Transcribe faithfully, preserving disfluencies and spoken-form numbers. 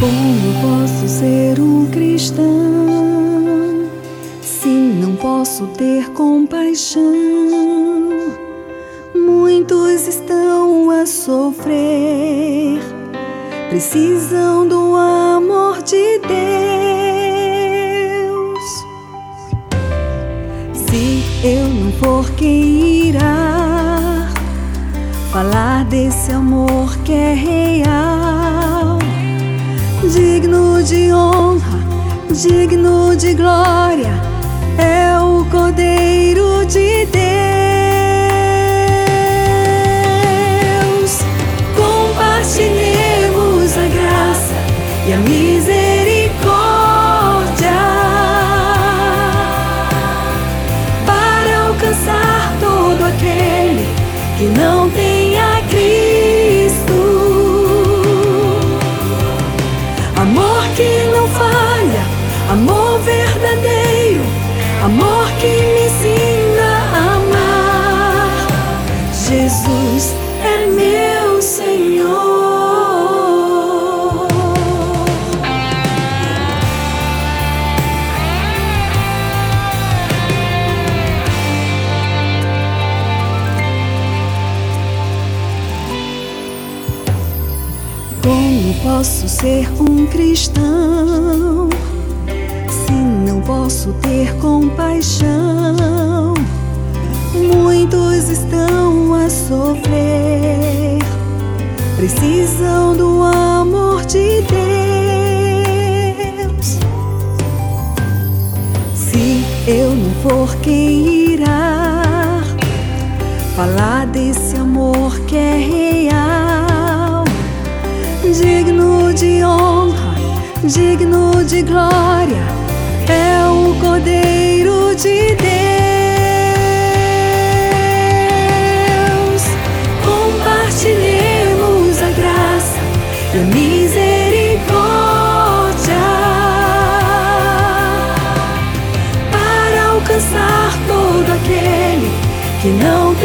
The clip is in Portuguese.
Como posso ser um cristão se não posso ter compaixão? Muitos estão a sofrer, precisam do amor de Deus. Se eu não for quem irá falar desse amor que é real, digno de honra, digno de glória, é o Cordeiro de Deus. Compartilhemos a graça e a misericórdia para alcançar todo aquele que não tem a Cristo. Amor que não falha, amor verdadeiro, amor que me ensina a amar. Jesus é meu Senhor. Como posso ser um cristão se não posso ter compaixão? Muitos estão a sofrer, precisam do amor de Deus. Se eu não for quem irá falar desse amor que é real, digno de honra, digno de glória, é o Cordeiro de Deus. Compartilhemos a graça e a misericórdia para alcançar todo aquele que não tem